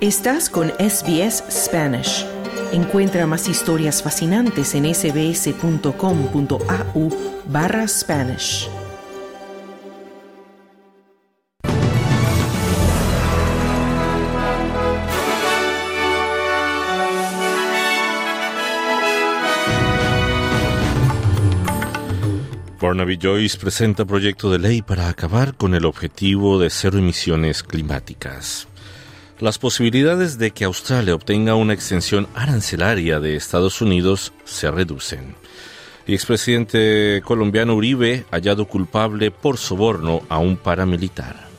Estás con SBS Spanish. Encuentra más historias fascinantes en sbs.com.au/Spanish. Barnaby Joyce presenta proyecto de ley para acabar con el objetivo de cero emisiones climáticas. Las posibilidades de que Australia obtenga una exención arancelaria de Estados Unidos se reducen. El expresidente colombiano Uribe hallado culpable por soborno a un paramilitar.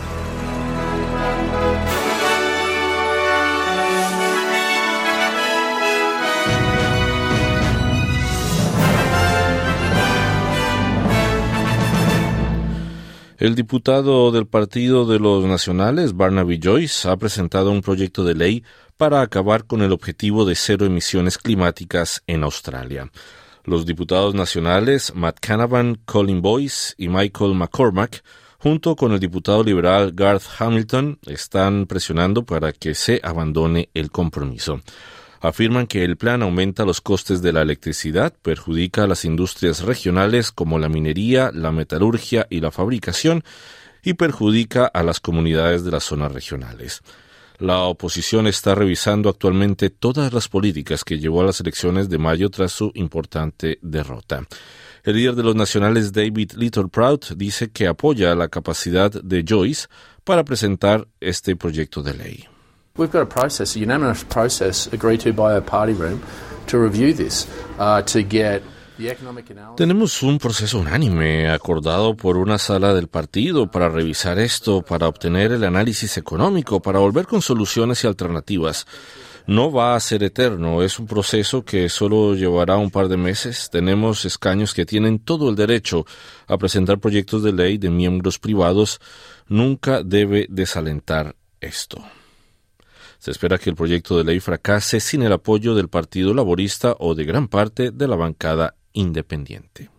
El diputado del Partido de los Nacionales, Barnaby Joyce, ha presentado un proyecto de ley para acabar con el objetivo de cero emisiones climáticas en Australia. Los diputados nacionales Matt Canavan, Colin Boyce y Michael McCormack, junto con el diputado liberal Garth Hamilton, están presionando para que se abandone el compromiso. Afirman que el plan aumenta los costes de la electricidad, perjudica a las industrias regionales como la minería, la metalurgia y la fabricación, y perjudica a las comunidades de las zonas regionales. La oposición está revisando actualmente todas las políticas que llevó a las elecciones de mayo tras su importante derrota. El líder de los nacionales, David Littleproud, dice que apoya la capacidad de Joyce para presentar este proyecto de ley. We've got a process, a unanimous process agreed to by our party room to review this, to get the economic analysis. Tenemos un proceso unánime acordado por una sala del partido para revisar esto, para obtener el análisis económico, para volver con soluciones y alternativas. No va a ser eterno, es un proceso que solo llevará un par de meses. Tenemos escaños que tienen todo el derecho a presentar proyectos de ley de miembros privados. Nunca debe desalentar esto. Se espera que el proyecto de ley fracase sin el apoyo del Partido Laborista o de gran parte de la bancada independiente.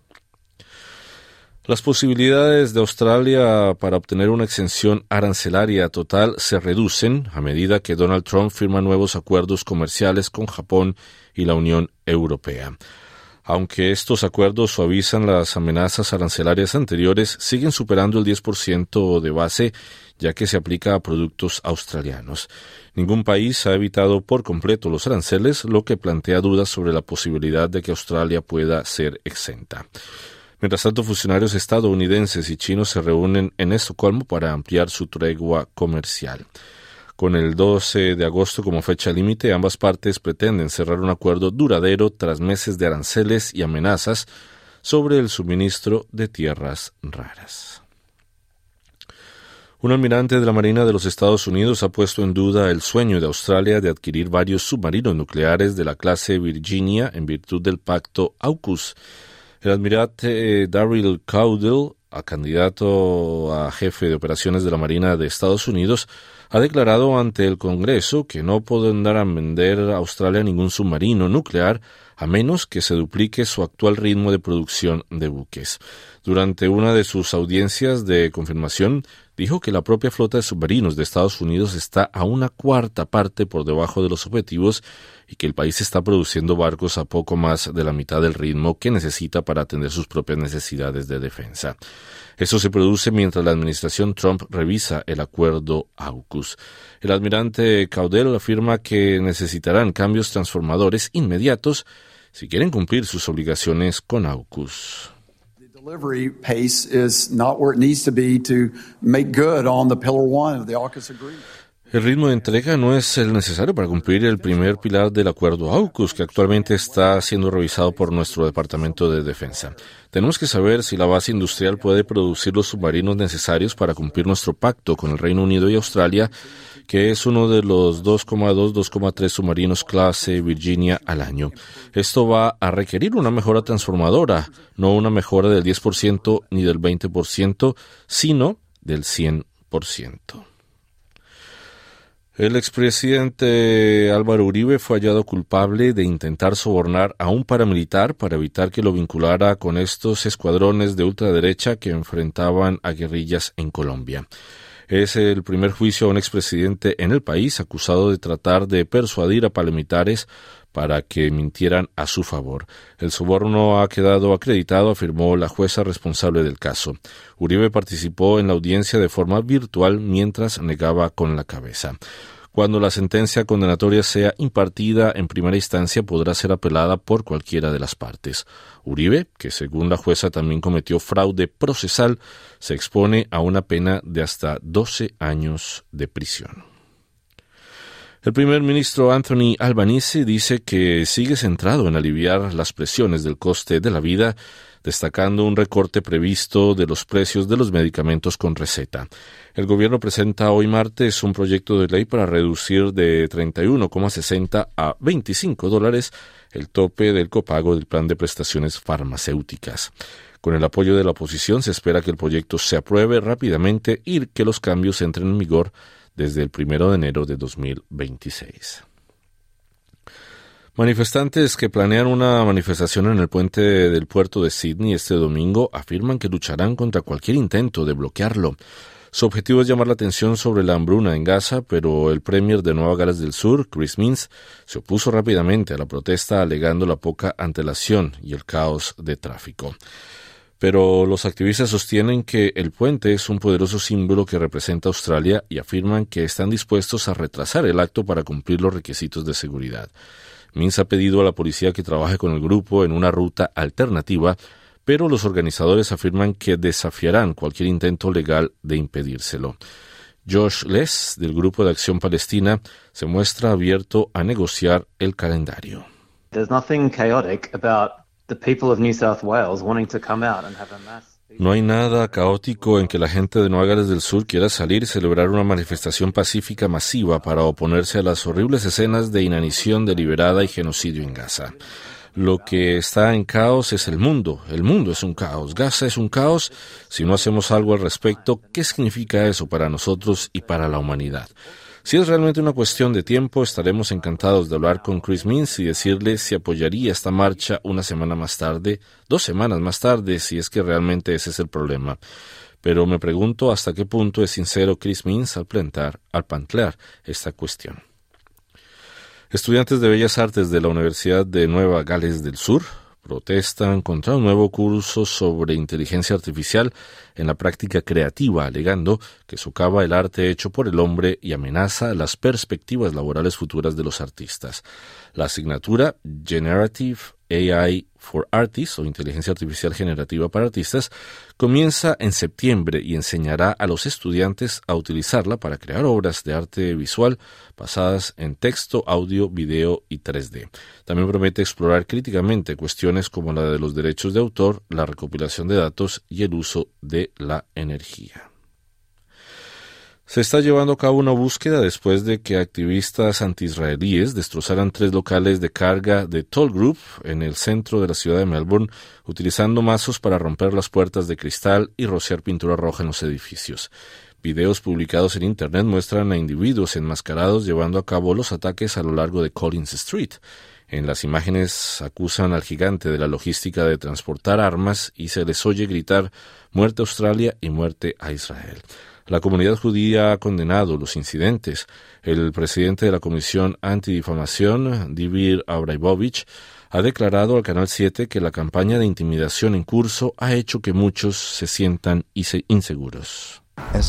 Las posibilidades de Australia para obtener una exención arancelaria total se reducen a medida que Donald Trump firma nuevos acuerdos comerciales con Japón y la Unión Europea. Aunque estos acuerdos suavizan las amenazas arancelarias anteriores, siguen superando el 10% de base, ya que se aplica a productos australianos. Ningún país ha evitado por completo los aranceles, lo que plantea dudas sobre la posibilidad de que Australia pueda ser exenta. Mientras tanto, funcionarios estadounidenses y chinos se reúnen en Estocolmo para ampliar su tregua comercial. Con el 12 de agosto como fecha límite, ambas partes pretenden cerrar un acuerdo duradero tras meses de aranceles y amenazas sobre el suministro de tierras raras. Un almirante de la Marina de los Estados Unidos ha puesto en duda el sueño de Australia de adquirir varios submarinos nucleares de la clase Virginia en virtud del pacto AUKUS. El almirante Daryl Caudill, candidato a jefe de operaciones de la Marina de Estados Unidos, ha declarado ante el Congreso que no podrán vender a Australia ningún submarino nuclear a menos que se duplique su actual ritmo de producción de buques. Durante una de sus audiencias de confirmación, dijo que la propia flota de submarinos de Estados Unidos está a una cuarta parte por debajo de los objetivos y que el país está produciendo barcos a poco más de la mitad del ritmo que necesita para atender sus propias necesidades de defensa. Esto se produce mientras la administración Trump revisa el acuerdo AUKUS. El almirante Caudill afirma que necesitarán cambios transformadores inmediatos si quieren cumplir sus obligaciones con AUKUS. Delivery pace is not where it needs to be to make good on the Pillar 1 of the AUKUS agreement. El ritmo de entrega no es el necesario para cumplir el primer pilar del acuerdo AUKUS, que actualmente está siendo revisado por nuestro Departamento de Defensa. Tenemos que saber si la base industrial puede producir los submarinos necesarios para cumplir nuestro pacto con el Reino Unido y Australia, que es uno de los 2,3 submarinos clase Virginia al año. Esto va a requerir una mejora transformadora, no una mejora del 10% ni del 20%, sino del 100%. El expresidente Álvaro Uribe fue hallado culpable de intentar sobornar a un paramilitar para evitar que lo vinculara con estos escuadrones de ultraderecha que enfrentaban a guerrillas en Colombia. Es el primer juicio a un expresidente en el país acusado de tratar de persuadir a paramilitares para que mintieran a su favor. El soborno ha quedado acreditado, afirmó la jueza responsable del caso. Uribe participó en la audiencia de forma virtual mientras negaba con la cabeza. Cuando la sentencia condenatoria sea impartida en primera instancia, podrá ser apelada por cualquiera de las partes. Uribe, que según la jueza también cometió fraude procesal, se expone a una pena de hasta 12 años de prisión. El primer ministro Anthony Albanese dice que sigue centrado en aliviar las presiones del coste de la vida, destacando un recorte previsto de los precios de los medicamentos con receta. El gobierno presenta hoy martes un proyecto de ley para reducir de $31,60 a $25 el tope del copago del plan de prestaciones farmacéuticas. Con el apoyo de la oposición se espera que el proyecto se apruebe rápidamente y que los cambios entren en vigor desde el 1 de enero de 2026. Manifestantes que planean una manifestación en el puente del puerto de Sydney este domingo afirman que lucharán contra cualquier intento de bloquearlo. Su objetivo es llamar la atención sobre la hambruna en Gaza, pero el premier de Nueva Gales del Sur, Chris Minns, se opuso rápidamente a la protesta alegando la poca antelación y el caos de tráfico. Pero los activistas sostienen que el puente es un poderoso símbolo que representa a Australia y afirman que están dispuestos a retrasar el acto para cumplir los requisitos de seguridad. Minns ha pedido a la policía que trabaje con el grupo en una ruta alternativa, pero los organizadores afirman que desafiarán cualquier intento legal de impedírselo. Josh Les, del Grupo de Acción Palestina, se muestra abierto a negociar el calendario. There's nothing chaotic about the people of New South Wales wanting to come out and have a mass. No hay nada caótico en que la gente de Nueva Gales del Sur quiera salir y celebrar una manifestación pacífica masiva para oponerse a las horribles escenas de inanición deliberada y genocidio en Gaza. Lo que está en caos es el mundo. El mundo es un caos. Gaza es un caos. Si no hacemos algo al respecto, ¿qué significa eso para nosotros y para la humanidad? Si es realmente una cuestión de tiempo, estaremos encantados de hablar con Chris Minns y decirle si apoyaría esta marcha una semana más tarde, 2 semanas más tarde, si es que realmente ese es el problema. Pero me pregunto hasta qué punto es sincero Chris Minns al plantear esta cuestión. Estudiantes de Bellas Artes de la Universidad de Nueva Gales del Sur protestan contra un nuevo curso sobre inteligencia artificial en la práctica creativa, alegando que socava el arte hecho por el hombre y amenaza las perspectivas laborales futuras de los artistas. La asignatura Generative AI for Artists, o Inteligencia Artificial Generativa para Artistas, comienza en septiembre y enseñará a los estudiantes a utilizarla para crear obras de arte visual basadas en texto, audio, video y 3D. También promete explorar críticamente cuestiones como la de los derechos de autor, la recopilación de datos y el uso de la energía. Se está llevando a cabo una búsqueda después de que activistas antiisraelíes destrozaran 3 locales de carga de Toll Group en el centro de la ciudad de Melbourne, utilizando mazos para romper las puertas de cristal y rociar pintura roja en los edificios. Videos publicados en Internet muestran a individuos enmascarados llevando a cabo los ataques a lo largo de Collins Street. En las imágenes acusan al gigante de la logística de transportar armas y se les oye gritar «Muerte a Australia» y «Muerte a Israel». La comunidad judía ha condenado los incidentes. El presidente de la Comisión Antidifamación, Divir Abramovich, ha declarado al Canal 7 que la campaña de intimidación en curso ha hecho que muchos se sientan inseguros.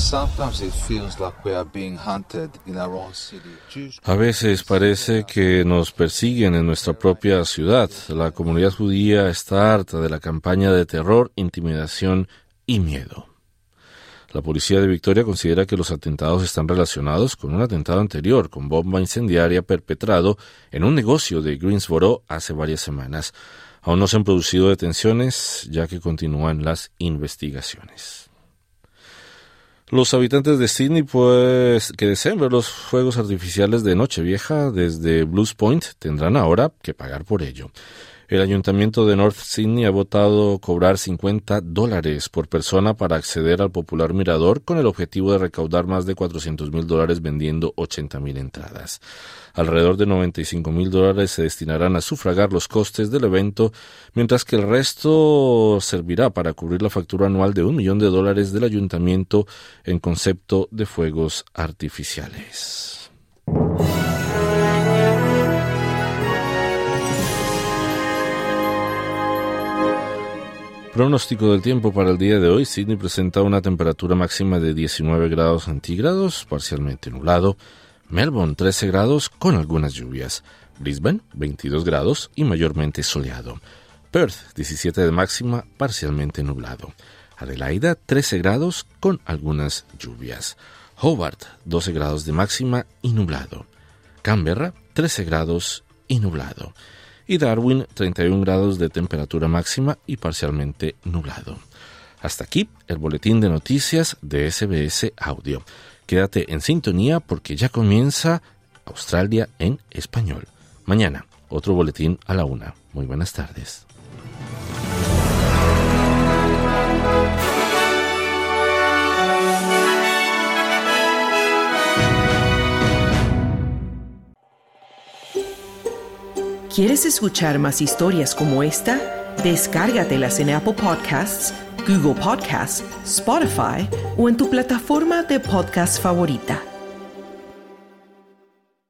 A veces parece que nos persiguen en nuestra propia ciudad. La comunidad judía está harta de la campaña de terror, intimidación y miedo. La policía de Victoria considera que los atentados están relacionados con un atentado anterior con bomba incendiaria perpetrado en un negocio de Greensboro hace varias semanas. Aún no se han producido detenciones, ya que continúan las investigaciones. Los habitantes de Sydney, que desean ver los fuegos artificiales de Nochevieja desde Blues Point, tendrán ahora que pagar por ello. El ayuntamiento de North Sydney ha votado cobrar $50 por persona para acceder al popular mirador con el objetivo de recaudar más de $400,000 vendiendo 80,000 entradas. Alrededor de $95,000 se destinarán a sufragar los costes del evento, mientras que el resto servirá para cubrir la factura anual de $1 millón del ayuntamiento en concepto de fuegos artificiales. Pronóstico del tiempo para el día de hoy. Sydney presenta una temperatura máxima de 19 grados centígrados, parcialmente nublado. Melbourne, 13 grados con algunas lluvias. Brisbane, 22 grados y mayormente soleado. Perth, 17 de máxima, parcialmente nublado. Adelaida, 13 grados con algunas lluvias. Hobart, 12 grados de máxima y nublado. Canberra, 13 grados y nublado. Y Darwin, 31 grados de temperatura máxima y parcialmente nublado. Hasta aquí el boletín de noticias de SBS Audio. Quédate en sintonía porque ya comienza Australia en español. Mañana, otro boletín a la 1:00. Muy buenas tardes. ¿Quieres escuchar más historias como esta? Descárgatelas en Apple Podcasts, Google Podcasts, Spotify o en tu plataforma de podcast favorita.